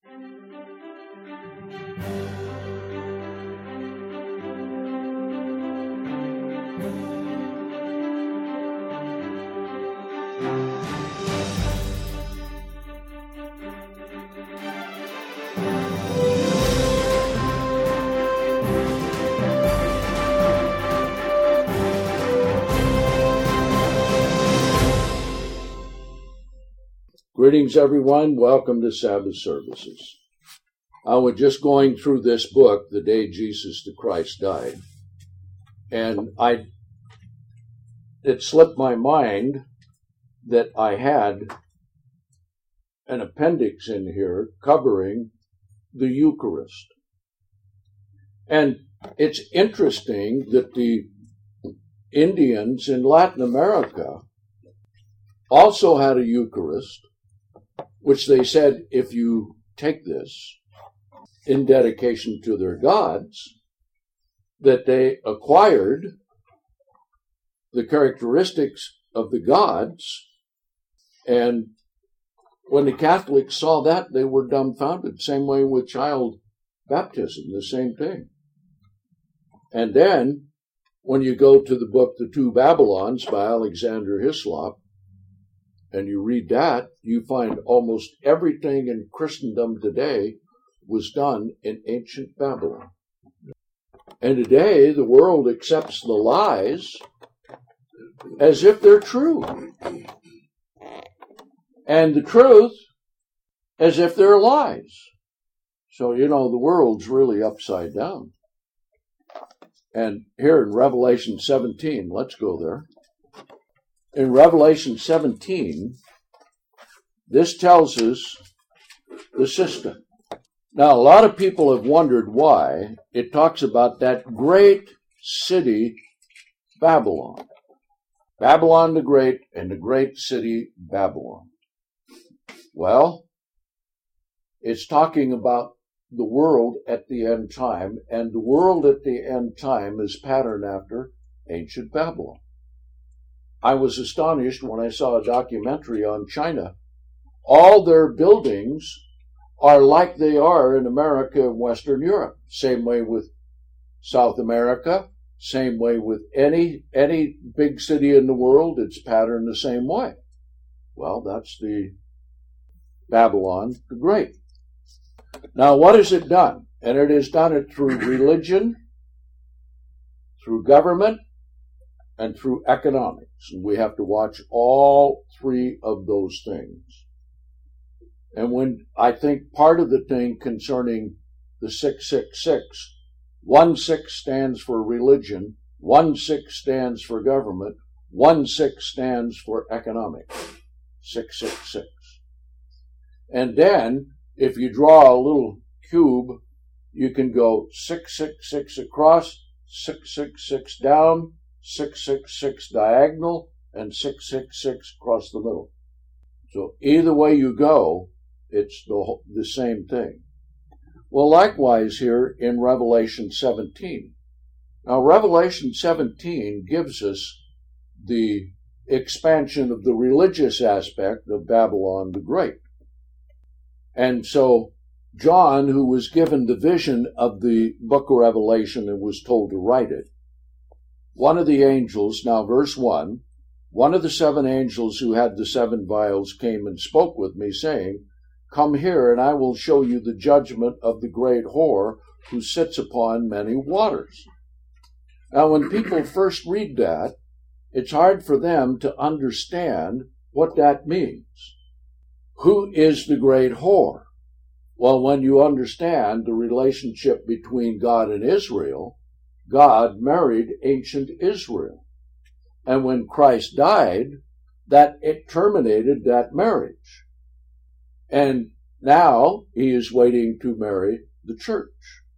Greetings, everyone. Welcome to Sabbath services. I was just going through this book, The Day Jesus the Christ Died, and it slipped my mind that I had an appendix in here covering the Eucharist. And it's interesting that the Indians in Latin America also had a Eucharist, which they said, if you take this in dedication to their gods, that they acquired the characteristics of the gods. And when the Catholics saw that, they were dumbfounded. Same way with child baptism, the same thing. And then, when you go to the book, The Two Babylons by Alexander Hislop, and you read that, you find almost everything in Christendom today was done in ancient Babylon. And today, the world accepts the lies as if they're true, and the truth as if they're lies. So, the world's really upside down. And here in Revelation 17, let's go there. In Revelation 17, this tells us the system. Now, a lot of people have wondered why it talks about that great city, Babylon. Babylon the Great and the great city, Babylon. Well, it's talking about the world at the end time, and the world at the end time is patterned after ancient Babylon. I was astonished when I saw a documentary on China. All their buildings are like they are in America and Western Europe. Same way with South America. Same way with any big city in the world. It's patterned the same way. Well, that's the Babylon the Great. Now, what has it done? And it has done it through religion, through government, and through economics. And we have to watch all three of those things. And when I think part of the thing concerning the 666, 16 stands for religion, 16 stands for government, 16 stands for economics. 666. And then, if you draw a little cube, you can go 666 across, 666 down, 666 diagonal, and 666 across the middle. So either way you go, it's the same thing. Well, likewise here in Revelation 17. Now, Revelation 17 gives us the expansion of the religious aspect of Babylon the Great. And so John, who was given the vision of the book of Revelation and was told to write it, one of the angels, now verse 1, one of the seven angels who had the seven vials came and spoke with me, saying, "Come here, and I will show you the judgment of the great whore who sits upon many waters." Now, when people first read that, it's hard for them to understand what that means. Who is the great whore? Well, when you understand the relationship between God and Israel, God married ancient Israel. And when Christ died, that it terminated that marriage. And now he is waiting to marry the church.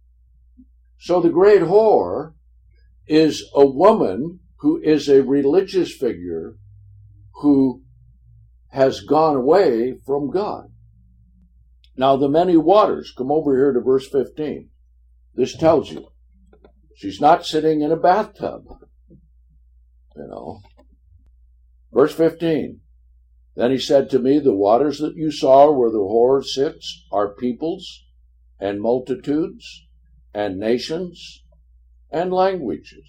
So the great whore is a woman who is a religious figure who has gone away from God. Now the many waters, come over here to verse 15. This tells you. She's not sitting in a bathtub. Verse 15. Then he said to me, the waters that you saw where the whore sits are peoples and multitudes and nations and languages.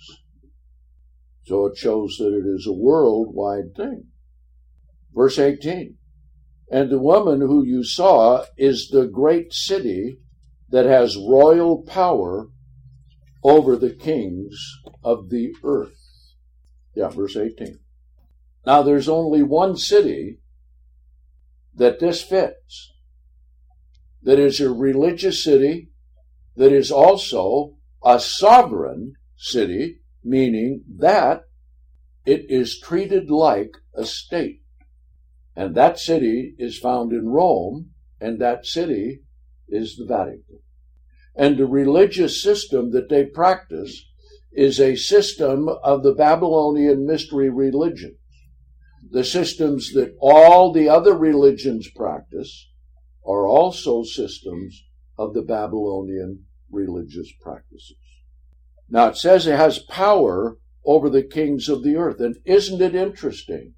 So it shows that it is a worldwide thing. Verse 18, and the woman who you saw is the great city that has royal power over the kings of the earth. Yeah, verse 18. Now there's only one city that this fits, that is a religious city, that is also a sovereign city, meaning that it is treated like a state. And that city is found in Rome, and that city is the Vatican. And the religious system that they practice is a system of the Babylonian mystery religions, the systems that all the other religions practice are also systems of the Babylonian religious practices. Now it says it has power over the kings of the earth. And isn't it interesting?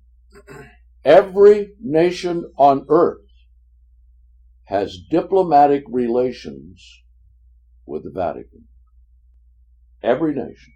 Every nation on earth has diplomatic relations with the Vatican. Every nation.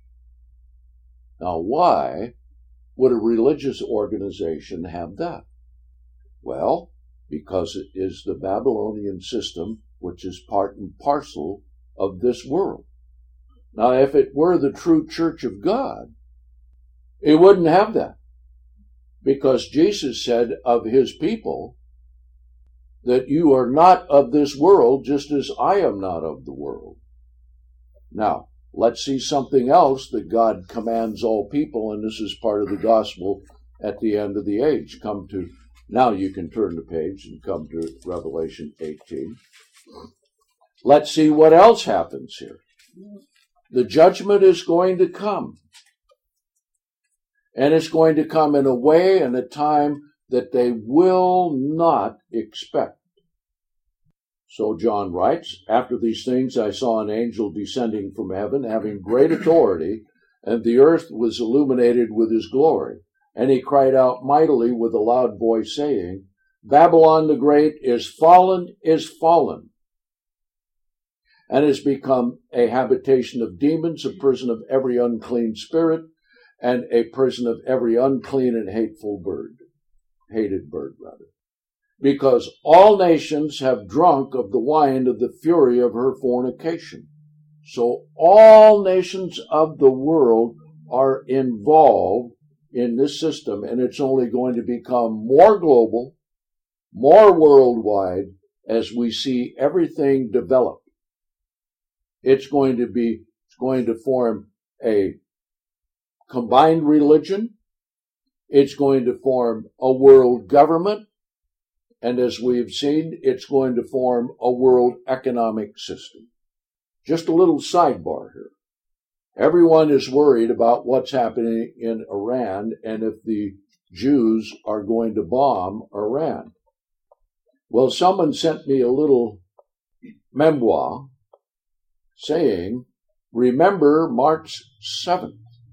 Now why would a religious organization have that? Well, because it is the Babylonian system, which is part and parcel of this world. Now, if it were the true church of God, it wouldn't have that. Because Jesus said of his people that you are not of this world, just as I am not of the world. Now, let's see something else that God commands all people, and this is part of the gospel at the end of the age. Now you can turn the page and come to Revelation 18. Let's see what else happens here. The judgment is going to come. And it's going to come in a way and a time that they will not expect. So John writes, after these things I saw an angel descending from heaven, having great authority, and the earth was illuminated with his glory. And he cried out mightily with a loud voice, saying, Babylon the Great is fallen, and has become a habitation of demons, a prison of every unclean spirit, and a prison of every unclean and hated bird. Because all nations have drunk of the wine of the fury of her fornication. So all nations of the world are involved in this system, and it's only going to become more global, more worldwide, as we see everything develop. It's going to form a combined religion. It's going to form a world government. And as we've seen, it's going to form a world economic system. Just a little sidebar here. Everyone is worried about what's happening in Iran and if the Jews are going to bomb Iran. Well, someone sent me a little memoir saying, remember March 7th.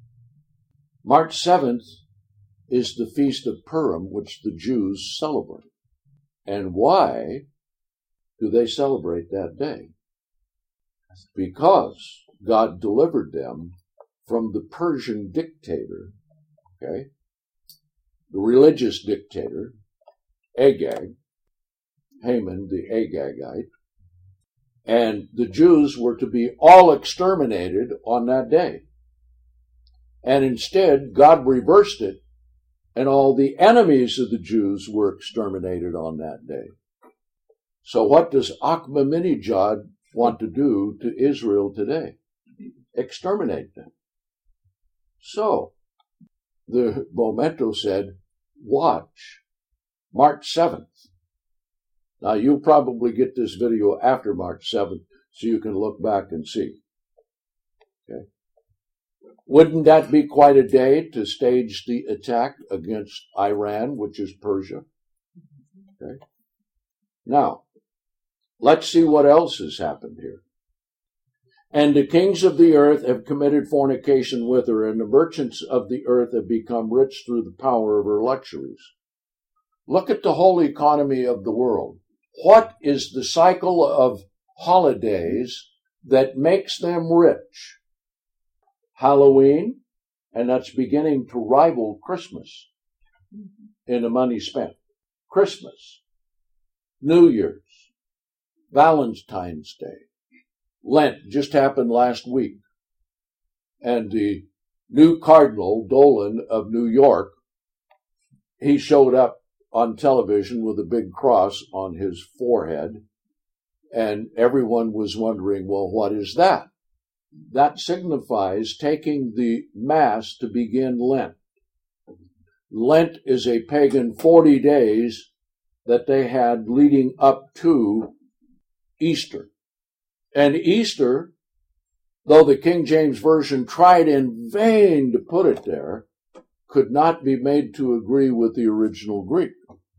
March 7th is the Feast of Purim, which the Jews celebrate. And why do they celebrate that day? Because God delivered them from the Persian dictator, the religious dictator, Agag, Haman the Agagite, and the Jews were to be all exterminated on that day. And instead, God reversed it, and all the enemies of the Jews were exterminated on that day. So what does Ahmadinejad want to do to Israel today? Exterminate them. So, the Momento said, watch March 7th. Now, you'll probably get this video after March 7th, so you can look back and see. Okay. Wouldn't that be quite a day to stage the attack against Iran, which is Persia? Okay. Now, let's see what else has happened here. And the kings of the earth have committed fornication with her, and the merchants of the earth have become rich through the power of her luxuries. Look at the whole economy of the world. What is the cycle of holidays that makes them rich? Halloween, and that's beginning to rival Christmas in the money spent. Christmas, New Year's, Valentine's Day, Lent just happened last week. And the new Cardinal Dolan of New York, he showed up on television with a big cross on his forehead, and everyone was wondering, well, what is that? That signifies taking the Mass to begin Lent. Lent is a pagan 40 days that they had leading up to Easter. And Easter, though the King James Version tried in vain to put it there, could not be made to agree with the original Greek.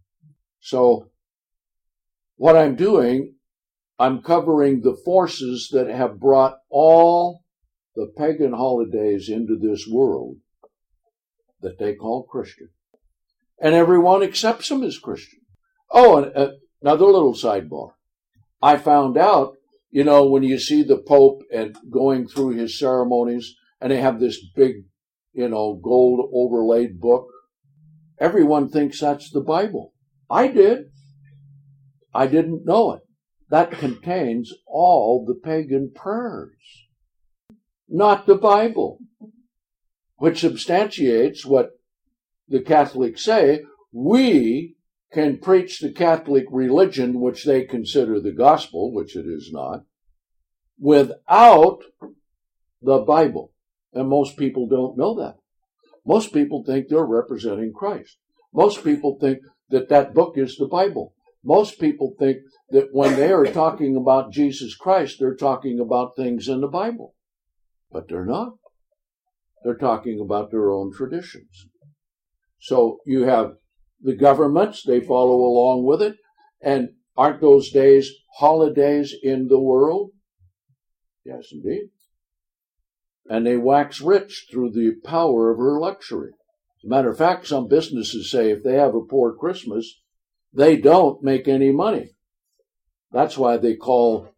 So what I'm doing, I'm covering the forces that have brought all the pagan holidays into this world that they call Christian. And everyone accepts them as Christian. Oh, and another little sidebar. I found out, when you see the Pope and going through his ceremonies, and they have this big, gold overlaid book, everyone thinks that's the Bible. I did. I didn't know it. That contains all the pagan prayers, not the Bible, which substantiates what the Catholics say. We can preach the Catholic religion, which they consider the gospel, which it is not, without the Bible. And most people don't know that. Most people think they're representing Christ. Most people think that that book is the Bible. Most people think that when they are talking about Jesus Christ, they're talking about things in the Bible. But they're not. They're talking about their own traditions. So you have the governments, they follow along with it. And aren't those days holidays in the world? Yes, indeed. And they wax rich through the power of her luxury. As a matter of fact, some businesses say if they have a poor Christmas, they don't make any money. That's why they call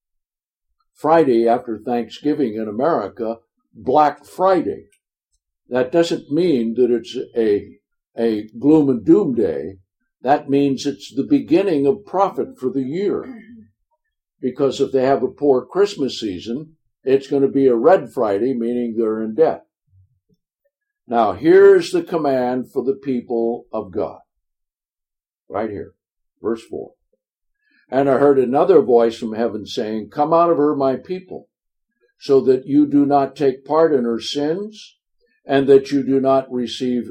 Friday after Thanksgiving in America Black Friday. That doesn't mean that it's a gloom and doom day. That means it's the beginning of profit for the year. Because if they have a poor Christmas season, it's going to be a Red Friday, meaning they're in debt. Now, here's the command for the people of God. Right here, verse 4. And I heard another voice from heaven saying, "Come out of her, my people, so that you do not take part in her sins, and that you do not receive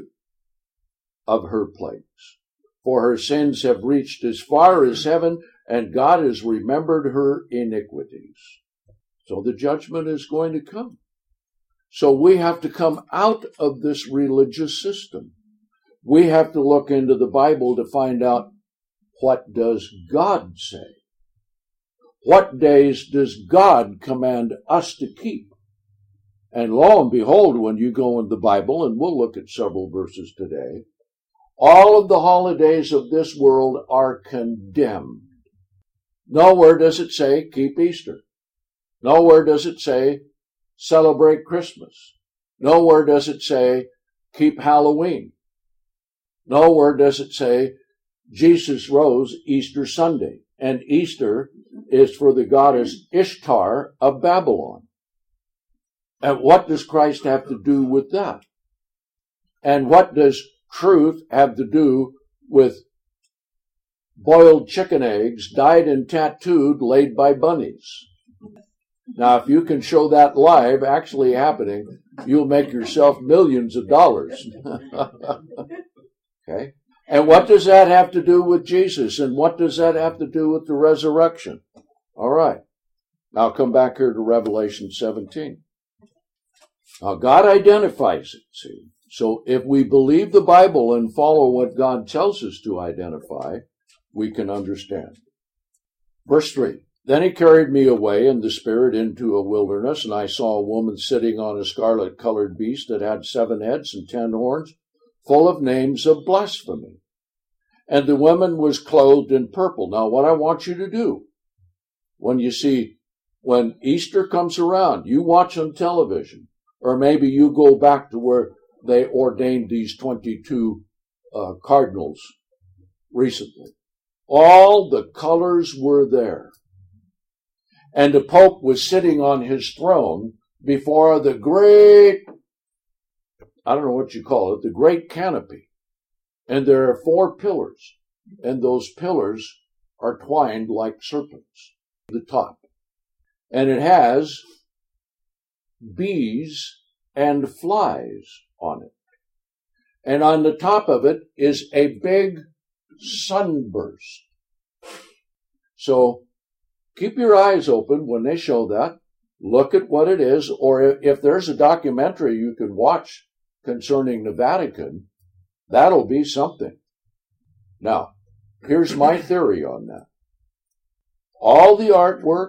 of her plagues. For her sins have reached as far as heaven, and God has remembered her iniquities." So the judgment is going to come. So we have to come out of this religious system. We have to look into the Bible to find out, what does God say? What days does God command us to keep? And lo and behold, when you go in the Bible, and we'll look at several verses today, all of the holidays of this world are condemned. Nowhere does it say, keep Easter. Nowhere does it say, celebrate Christmas. Nowhere does it say, keep Halloween. Nowhere does it say, Jesus rose Easter Sunday. And Easter is for the goddess Ishtar of Babylon. And what does Christ have to do with that? And what does truth have to do with boiled chicken eggs dyed and tattooed laid by bunnies? Now, if you can show that live actually happening, you'll make yourself millions of dollars. Okay? And what does that have to do with Jesus? And what does that have to do with the resurrection? All right. Now come back here to Revelation 17. Now God identifies it, see. So if we believe the Bible and follow what God tells us to identify, we can understand. Verse 3. Then he carried me away in the Spirit into a wilderness, and I saw a woman sitting on a scarlet-colored beast that had 7 heads and 10 horns, full of names of blasphemy. And the woman was clothed in purple. Now, what I want you to do, when Easter comes around, you watch on television, or maybe you go back to where they ordained these 22 cardinals recently. All the colors were there. And the Pope was sitting on his throne before the great, I don't know what you call it, the great canopy. And there are 4 pillars, and those pillars are twined like serpents at the top. And it has bees and flies on it. And on the top of it is a big sunburst. So keep your eyes open when they show that. Look at what it is, or if there's a documentary you can watch concerning the Vatican, that'll be something. Now, here's my theory on that. All the artwork,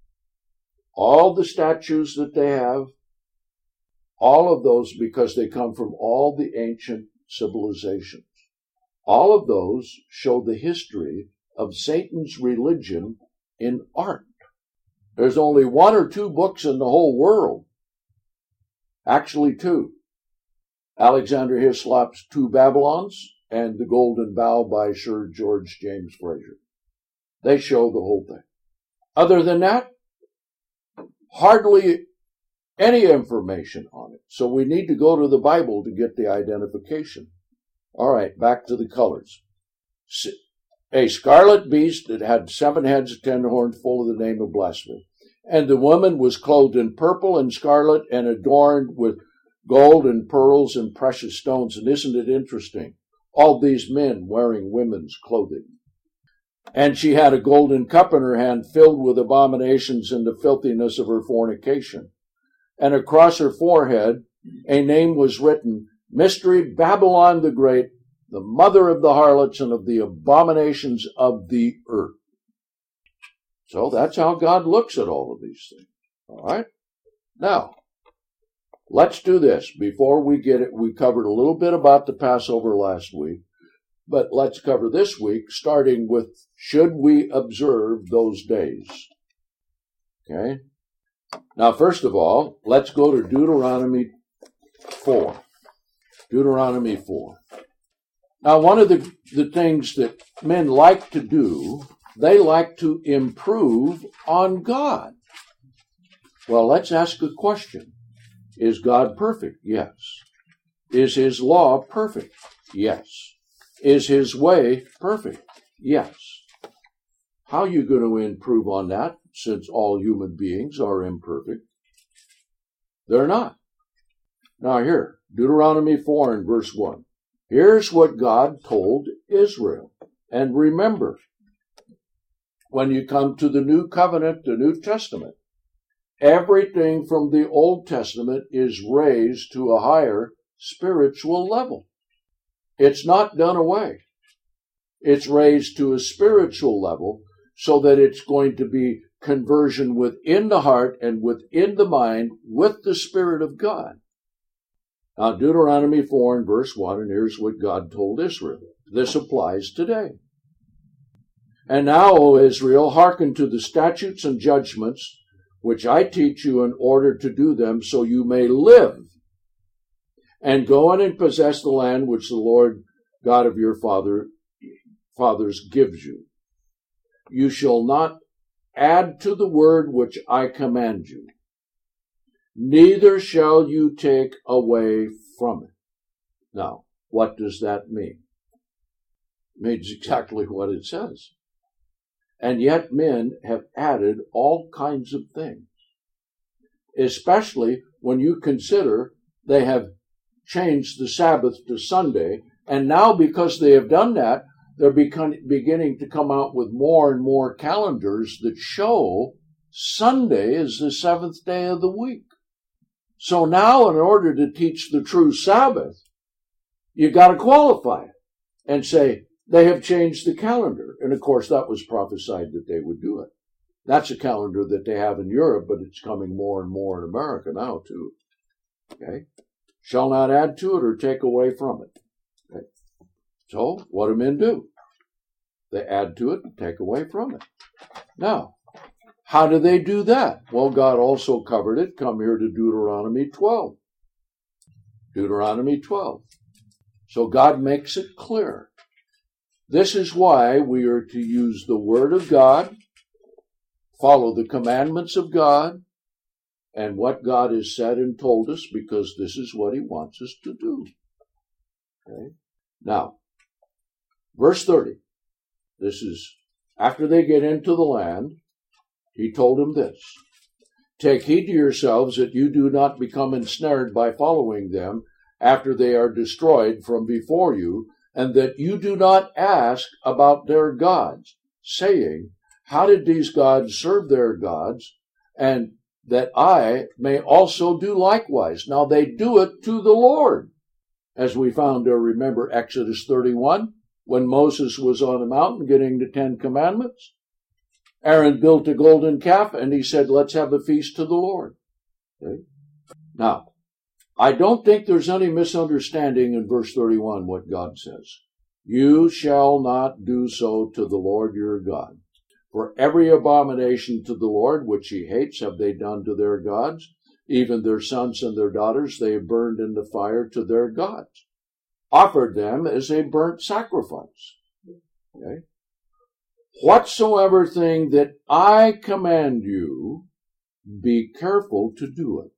all the statues that they have, all of those, because they come from all the ancient civilizations, all of those show the history of Satan's religion in art. There's only 1 or 2 books in the whole world. Actually 2. Alexander Hislop's 2 Babylons and The Golden Bough by Sir George James Frazer. They show the whole thing. Other than that, hardly any information on it. So we need to go to the Bible to get the identification. All right, back to the colors. A scarlet beast that had 7 heads, 10 horns, full of the name of blasphemy. And the woman was clothed in purple and scarlet and adorned with gold and pearls and precious stones. And isn't it interesting? All these men wearing women's clothing. And she had a golden cup in her hand filled with abominations and the filthiness of her fornication. And across her forehead a name was written, Mystery Babylon the Great, the mother of the harlots and of the abominations of the earth. So that's how God looks at all of these things. All right? Now, let's do this. Before we get it, we covered a little bit about the Passover last week, but let's cover this week, starting with, should we observe those days? Okay? Now, first of all, let's go to Deuteronomy 4. Deuteronomy 4. Now, one of the things that men like to do, they like to improve on God. Well, let's ask a question. Is God perfect? Yes. Is his law perfect? Yes. Is his way perfect? Yes. How are you going to improve on that, since all human beings are imperfect? They're not. Now here, Deuteronomy 4 and verse 1. Here's what God told Israel. And remember, when you come to the New Covenant, the New Testament, everything from the Old Testament is raised to a higher spiritual level. It's not done away. It's raised to a spiritual level so that it's going to be conversion within the heart and within the mind with the Spirit of God. Now, Deuteronomy 4 and verse 1, and here's what God told Israel. This applies today. And now, O Israel, hearken to the statutes and judgments which I teach you in order to do them, so you may live, and go in and possess the land which the Lord God of your fathers gives you. You shall not add to the word which I command you, neither shall you take away from it. Now, what does that mean? It means exactly what it says. And yet men have added all kinds of things, especially when you consider they have changed the Sabbath to Sunday, and now because they have done that, they're beginning to come out with more and more calendars that show Sunday is the 7th day of the week. So now, in order to teach the true Sabbath, you got to qualify it and say, they have changed the calendar. And of course, that was prophesied that they would do it. That's a calendar that they have in Europe, but it's coming more and more in America now, too. Okay? Shall not add to it or take away from it. Okay? So, what do men do? They add to it and take away from it. Now, how do they do that? Well, God also covered it. Come here to Deuteronomy 12. Deuteronomy 12. So God makes it clear. This is why we are to use the Word of God, follow the commandments of God, and what God has said and told us, because this is what He wants us to do. Okay? Now, verse 30. This is after they get into the land. He told them this: take heed to yourselves that you do not become ensnared by following them after they are destroyed from before you, and that you do not ask about their gods, saying, how did these gods serve their gods, and that I may also do likewise. Now they do it to the Lord. As we found there, remember Exodus 31, when Moses was on the mountain getting the 10 Commandments. Aaron built a golden calf, and he said, let's have a feast to the Lord. Okay? Now, I don't think there's any misunderstanding in verse 31 what God says. You shall not do so to the Lord your God. For every abomination to the Lord which He hates have they done to their gods. Even their sons and their daughters they have burned in the fire to their gods, offered them as a burnt sacrifice. Okay? Whatsoever thing that I command you, be careful to do it.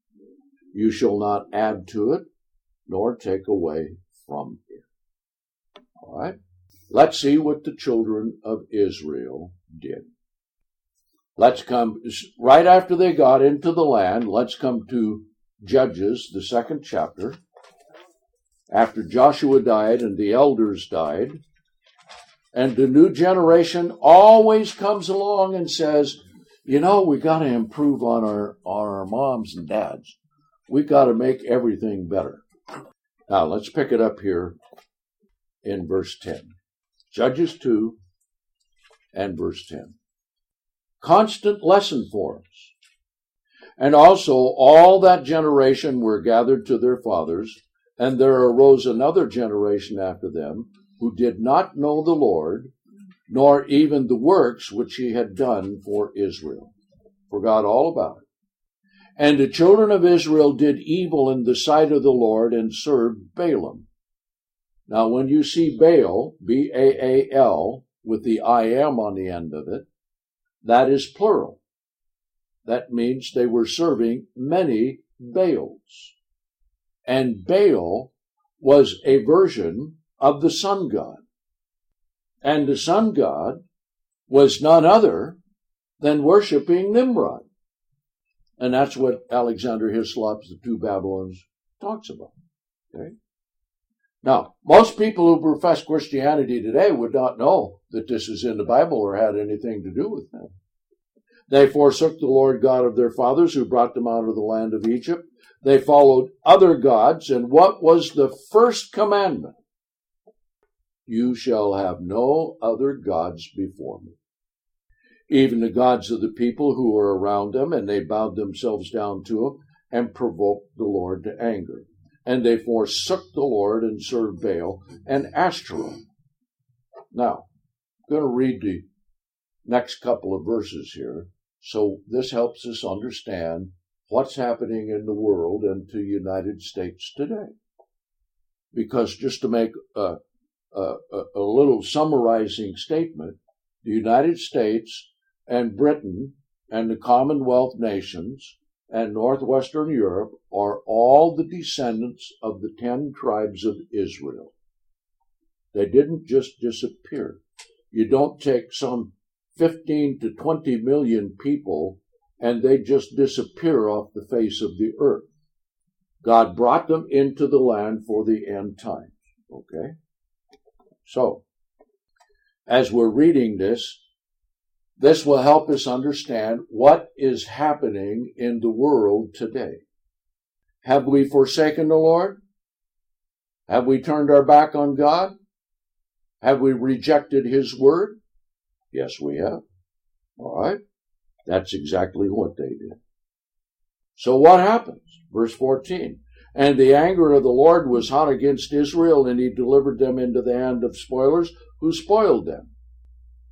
You shall not add to it, nor take away from it. All right? Let's see what the children of Israel did. Let's come, right after they got into the land, let's come to Judges, the 2nd chapter. After Joshua died and the elders died, and the new generation always comes along and says, you know, we got to improve on our moms and dads. We got to make everything better. Now, let's pick it up here in verse 10. Judges 2 and verse 10. Constant lesson for us. And also all that generation were gathered to their fathers, and there arose another generation after them, who did not know the Lord, nor even the works which He had done for Israel. Forgot all about it. And the children of Israel did evil in the sight of the Lord, and served Balaam. Now, when you see Baal, B-A-A-L, with the I-am on the end of it, that is plural. That means they were serving many Baals. And Baal was a version of the sun god. And the sun god was none other than worshiping Nimrod. And that's what Alexander Hislop's The Two Babylons talks about. Okay? Now, most people who profess Christianity today would not know that this is in the Bible or had anything to do with them. They forsook the Lord God of their fathers, who brought them out of the land of Egypt. They followed other gods, and what was the first commandment? You shall have no other gods before me. Even the gods of the people who were around them, and they bowed themselves down to them and provoked the Lord to anger. And they forsook the Lord and served Baal and Ashtaroth. Now, I'm going to read the next couple of verses here. So this helps us understand what's happening in the world and to the United States today. Because just to make a little summarizing statement, the United States and Britain and the Commonwealth nations and Northwestern Europe are all the descendants of the 10 tribes of Israel. They didn't just disappear. You don't take some 15 to 20 million people and they just disappear off the face of the earth. God brought them into the land for the end times. Okay? So, as we're reading this will help us understand what is happening in the world today. Have we forsaken the Lord? Have we turned our back on God? Have we rejected His word? Yes, we have. All right? That's exactly what they did. So what happens? Verse 14. And the anger of the Lord was hot against Israel, and He delivered them into the hand of spoilers, who spoiled them.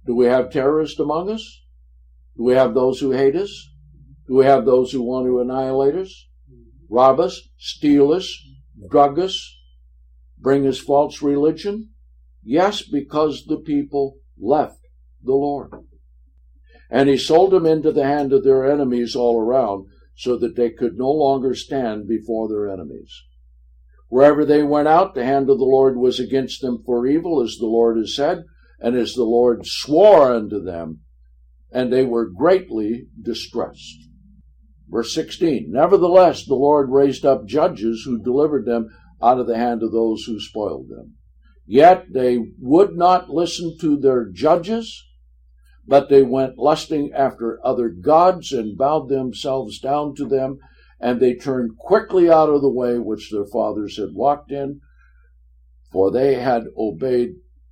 Do we have terrorists among us? Do we have those who hate us? Do we have those who want to annihilate us, rob us, steal us, drug us, bring us false religion? Yes, because the people left the Lord. And he sold them into the hand of their enemies all around, so that they could no longer stand before their enemies. Wherever they went out, the hand of the Lord was against them for evil, as the Lord has said, and as the Lord swore unto them, and they were greatly distressed. Verse 16, nevertheless, the Lord raised up judges who delivered them out of the hand of those who spoiled them. Yet they would not listen to their judges, but they went lusting after other gods and bowed themselves down to them, and they turned quickly out of the way which their fathers had walked in, for they had obeyed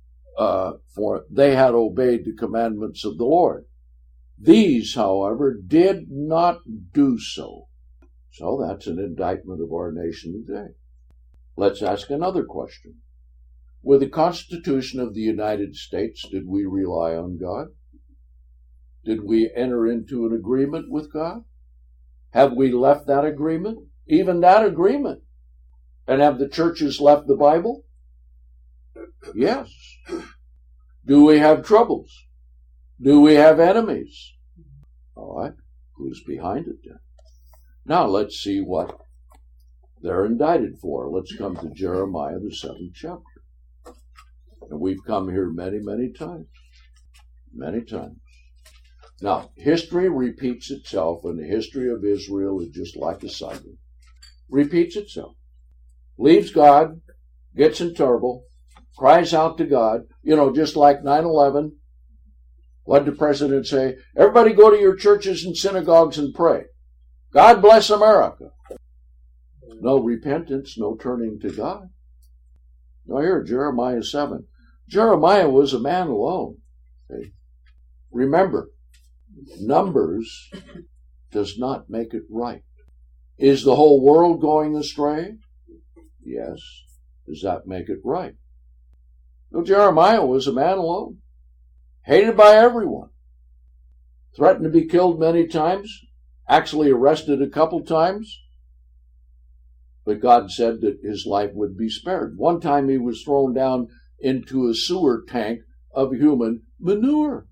the commandments of the Lord. These, however, did not do so. So that's an indictment of our nation today. Let's ask another question. With the Constitution of the United States, did we rely on God? Did we enter into an agreement with God? Have we left that agreement? Even that agreement? And have the churches left the Bible? Yes. Do we have troubles? Do we have enemies? All right. Who's behind it then? Now let's see what they're indicted for. Let's come to Jeremiah, the 7th chapter. And we've come here many, many times. Many times. Now, history repeats itself, and the history of Israel is just like a cycle. Repeats itself. Leaves God, gets in trouble, cries out to God, just like 9/11. What did the president say? Everybody go to your churches and synagogues and pray. God bless America. No repentance, no turning to God. Now here, Jeremiah 7. Jeremiah was a man alone. Okay? Remember, numbers does not make it right. Is the whole world going astray? Yes. Does that make it right? No, Jeremiah was a man alone. Hated by everyone. Threatened to be killed many times. Actually arrested a couple times. But God said that his life would be spared. One time he was thrown down into a sewer tank of human manure.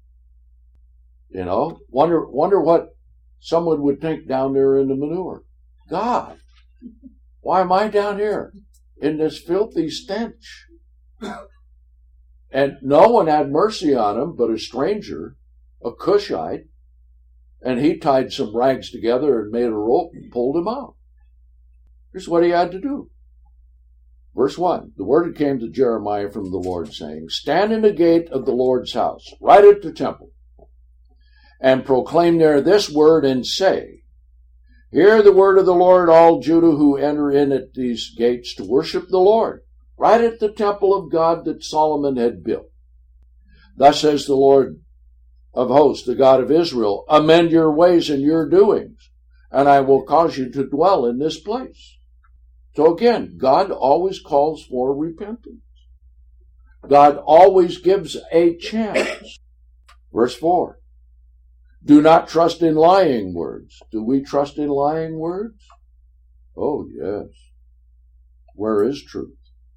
Wonder what someone would think down there in the manure. God, why am I down here in this filthy stench? And no one had mercy on him but a stranger, a Cushite, and he tied some rags together and made a rope and pulled him out. Here's what he had to do. Verse 1, the word came to Jeremiah from the Lord, saying, stand in the gate of the Lord's house, right at the temple, and proclaim there this word and say, hear the word of the Lord, all Judah who enter in at these gates to worship the Lord, right at the temple of God that Solomon had built. Thus says the Lord of hosts, the God of Israel, amend your ways and your doings, and I will cause you to dwell in this place. So again, God always calls for repentance. God always gives a chance. Verse 4. Do not trust in lying words. Do we trust in lying words? Oh, yes. Where is truth?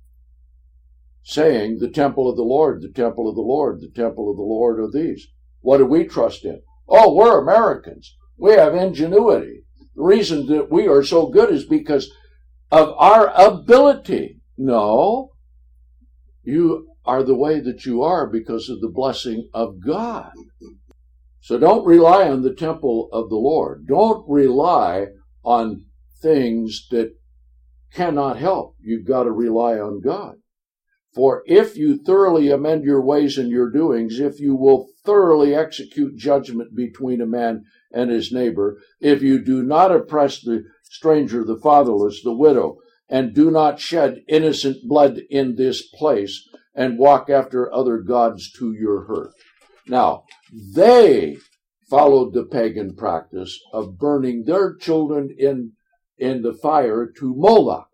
Saying, the temple of the Lord, the temple of the Lord, the temple of the Lord are these. What do we trust in? Oh, we're Americans. We have ingenuity. The reason that we are so good is because of our ability. No, you are the way that you are because of the blessing of God. So don't rely on the temple of the Lord. Don't rely on things that cannot help. You've got to rely on God. For if you thoroughly amend your ways and your doings, if you will thoroughly execute judgment between a man and his neighbor, if you do not oppress the stranger, the fatherless, the widow, and do not shed innocent blood in this place, and walk after other gods to your hurt. Now, they followed the pagan practice of burning their children in the fire to Moloch.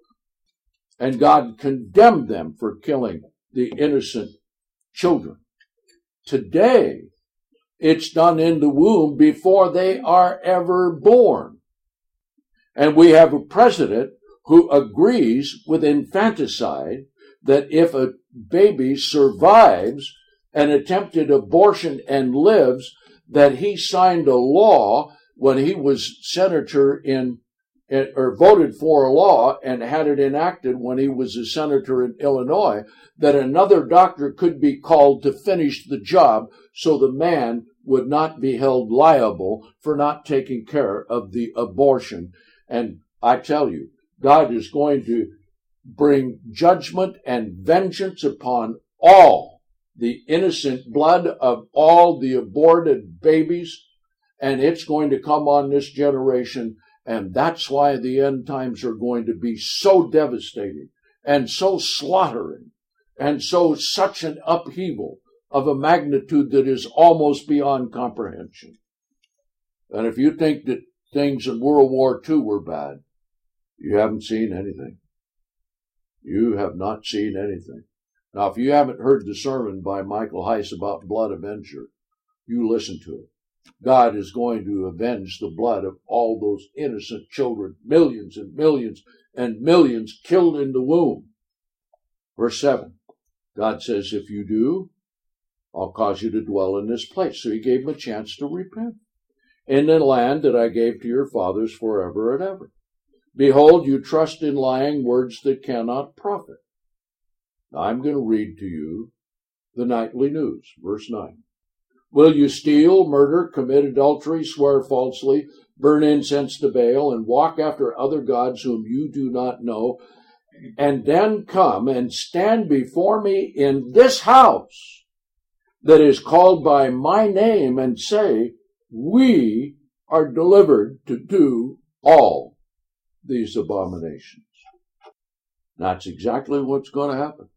And God condemned them for killing the innocent children. Today, it's done in the womb before they are ever born. And we have a president who agrees with infanticide that if a baby survives an attempted abortion and lives, that he signed a law when he was senator or voted for a law and had it enacted when he was a senator in Illinois, that another doctor could be called to finish the job so the man would not be held liable for not taking care of the abortion. And I tell you, God is going to bring judgment and vengeance upon all the innocent blood of all the aborted babies, and it's going to come on this generation. And that's why the end times are going to be so devastating and so slaughtering and such an upheaval of a magnitude that is almost beyond comprehension. And if you think that things in World War II were bad, you haven't seen anything. You have not seen anything. Now, if you haven't heard the sermon by Michael Heiss about blood avenger, you listen to it. God is going to avenge the blood of all those innocent children, millions and millions and millions killed in the womb. Verse 7, God says, if you do, I'll cause you to dwell in this place. So he gave them a chance to repent. In the land that I gave to your fathers forever and ever. Behold, you trust in lying words that cannot profit. Now I'm going to read to you the nightly news, verse 9. Will you steal, murder, commit adultery, swear falsely, burn incense to Baal, and walk after other gods whom you do not know, and then come and stand before me in this house that is called by my name and say, we are delivered to do all these abominations? That's exactly what's going to happen.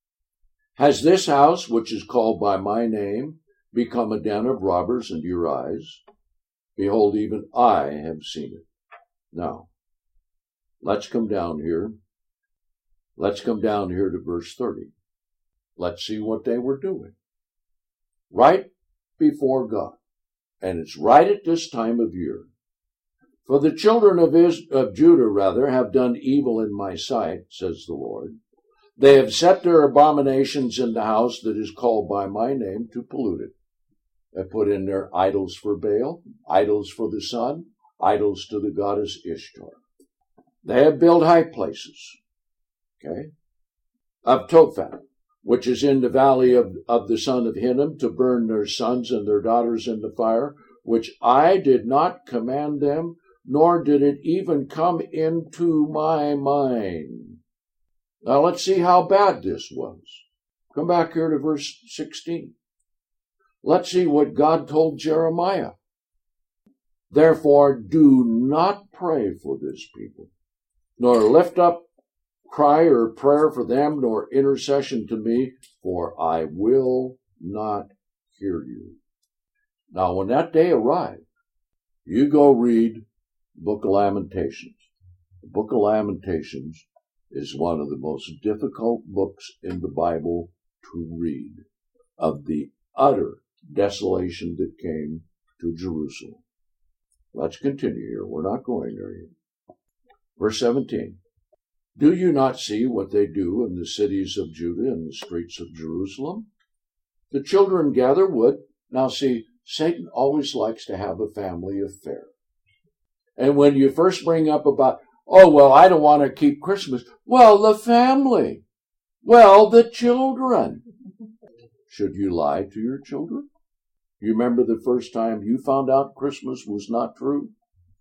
Has this house, which is called by my name, become a den of robbers in your eyes? Behold, even I have seen it. Now, let's come down here. Let's come down here to verse 30. Let's see what they were doing. Right before God. And it's right at this time of year. For the children of Judah, have done evil in my sight, says the Lord. They have set their abominations in the house that is called by my name to pollute it. They put in their idols for Baal, idols for the sun, idols to the goddess Ishtar. They have built high places, of Tophet, which is in the valley of the son of Hinnom, to burn their sons and their daughters in the fire, which I did not command them, nor did it even come into my mind. Now let's see how bad this was. Come back here to verse 16. Let's see what God told Jeremiah. Therefore, do not pray for this people, nor lift up cry or prayer for them, nor intercession to me, for I will not hear you. Now, when that day arrived, you go read the Book of Lamentations. The Book of Lamentations is one of the most difficult books in the Bible to read, of the utter desolation that came to Jerusalem. Let's continue here. We're not going there yet. Verse 17. Do you not see what they do in the cities of Judah and the streets of Jerusalem? The children gather wood. Now see, Satan always likes to have a family affair. And when you first bring up about, oh, well, I don't want to keep Christmas. Well, the family. Well, the children. Should you lie to your children? You remember the first time you found out Christmas was not true?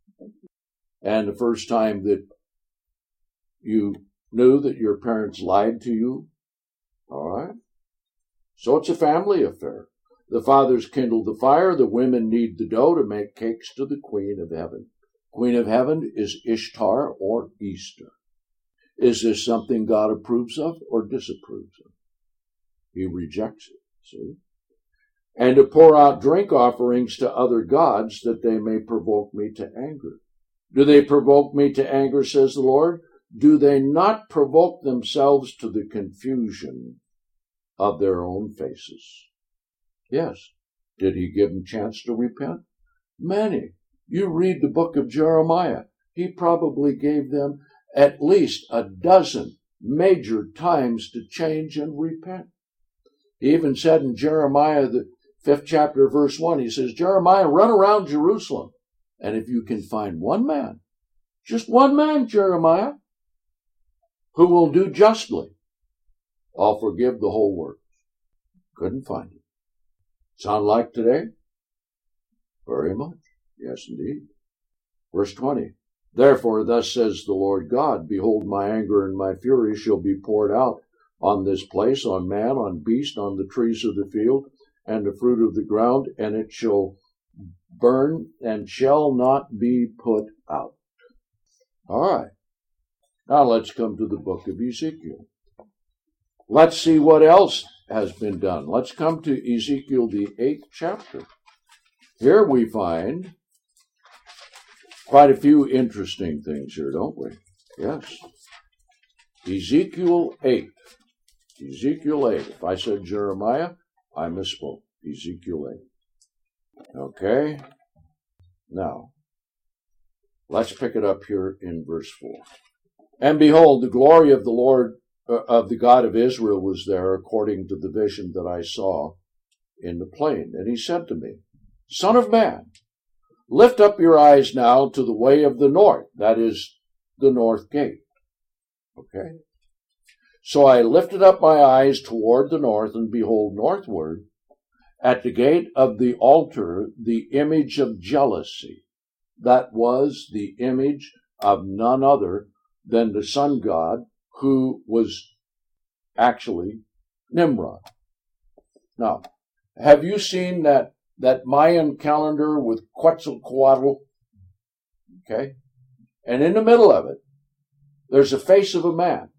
And the first time that you knew that your parents lied to you? All right. So it's a family affair. The fathers kindle the fire. The women knead the dough to make cakes to the Queen of Heaven. Queen of Heaven is Ishtar or Easter. Is this something God approves of or disapproves of? He rejects it, see? And to pour out drink offerings to other gods, that they may provoke me to anger. Do they provoke me to anger, says the Lord? Do they not provoke themselves to the confusion of their own faces? Yes. Did he give them a chance to repent? Many. You read the book of Jeremiah. He probably gave them at least a dozen major times to change and repent. He even said in Jeremiah, the 5th chapter, verse 1, he says, Jeremiah, run around Jerusalem. And if you can find one man, just one man, Jeremiah, who will do justly, I'll forgive the whole work. Couldn't find it. Sound like today? Very much. Yes, indeed. Verse 20. Therefore, thus says the Lord God, behold, my anger and my fury shall be poured out on this place, on man, on beast, on the trees of the field, and the fruit of the ground, and it shall burn and shall not be put out. All right. Now let's come to the book of Ezekiel. Let's see what else has been done. Let's come to Ezekiel, the 8th chapter. Here we find quite a few interesting things here, don't we? Yes. Ezekiel 8. Ezekiel 8. If I said Jeremiah, I misspoke. Ezekiel 8. Okay. Now, let's pick it up here in verse 4. And behold, the glory of the Lord, of the God of Israel was there, according to the vision that I saw in the plain. And he said to me, Son of man, lift up your eyes now to the way of the north, that is, the north gate. Okay? So I lifted up my eyes toward the north, and behold, northward, at the gate of the altar, the image of jealousy. That was the image of none other than the sun god, who was actually Nimrod. Now, have you seen that Mayan calendar with Quetzalcoatl? Okay? And in the middle of it, there's a face of a man.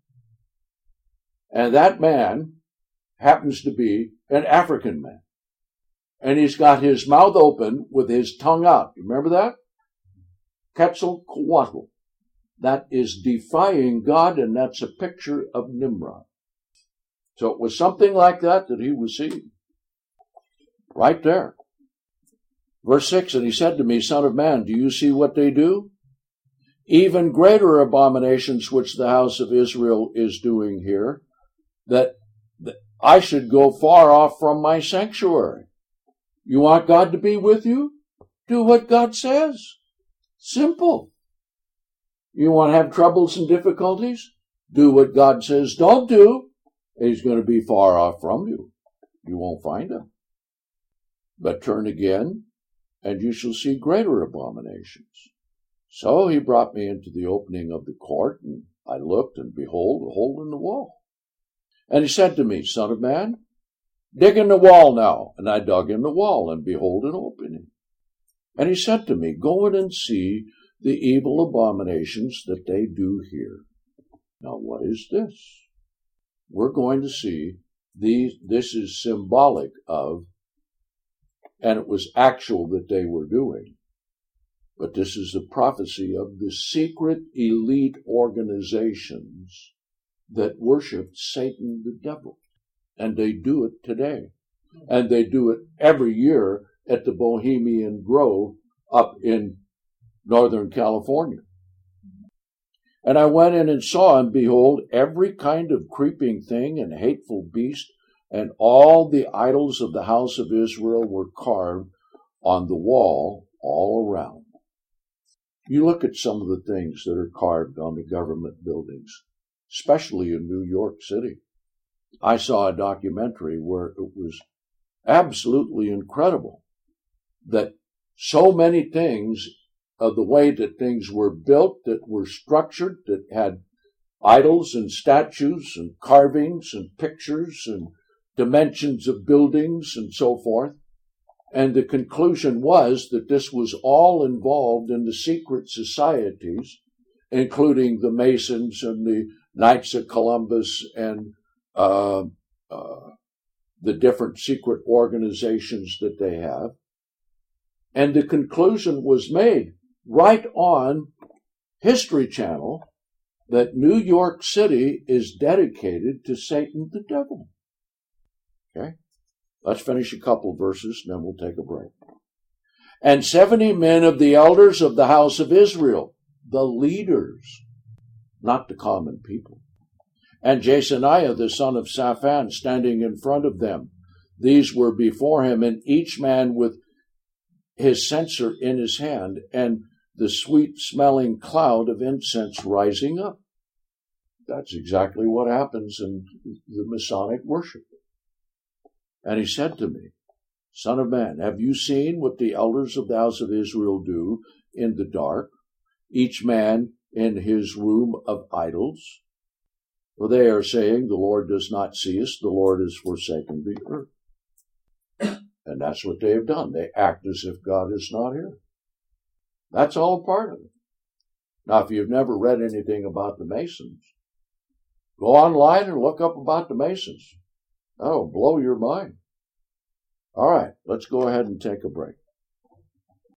And that man happens to be an African man. And he's got his mouth open with his tongue out. You remember that? Quetzalcoatl. That is defying God, and that's a picture of Nimrod. So it was something like that he was seeing. Right there. Verse 6, and he said to me, Son of man, do you see what they do? Even greater abominations which the house of Israel is doing here, that I should go far off from my sanctuary. You want God to be with you? Do what God says. Simple. You want to have troubles and difficulties? Do what God says don't do. He's going to be far off from you. You won't find him. But turn again, and you shall see greater abominations. So he brought me into the opening of the court, and I looked, and behold, a hole in the wall. And he said to me, Son of man, dig in the wall now. And I dug in the wall, and behold, an opening. And he said to me, Go in and see the evil abominations that they do here. Now, what is this? We're going to see this is symbolic of, and it was actual that they were doing, but this is a prophecy of the secret elite organizations that worship Satan the devil. And they do it today. And they do it every year at the Bohemian Grove up in Northern California. And I went in and saw, and behold, every kind of creeping thing and hateful beast, and all the idols of the house of Israel were carved on the wall all around. You look at some of the things that are carved on the government buildings, especially in New York City. I saw a documentary where it was absolutely incredible that so many things of the way that things were built, that were structured, that had idols and statues and carvings and pictures and dimensions of buildings and so forth. And the conclusion was that this was all involved in the secret societies, including the Masons and the Knights of Columbus and the different secret organizations that they have. And the conclusion was made right on History Channel that New York City is dedicated to Satan the devil. Okay? Let's finish a couple verses, and then we'll take a break. And 70 men of the elders of the house of Israel, the leaders, not the common people. And Jasoniah, the son of Shaphan, standing in front of them. These were before him, and each man with his censer in his hand, and the sweet-smelling cloud of incense rising up. That's exactly what happens in the Masonic worship. And he said to me, Son of man, have you seen what the elders of the house of Israel do in the dark, each man in his room of idols? For they are saying, the Lord does not see us, the Lord has forsaken the earth. And that's what they have done. They act as if God is not here. That's all part of it. Now, if you've never read anything about the Masons, go online and look up about the Masons. That'll blow your mind. All right, let's go ahead and take a break.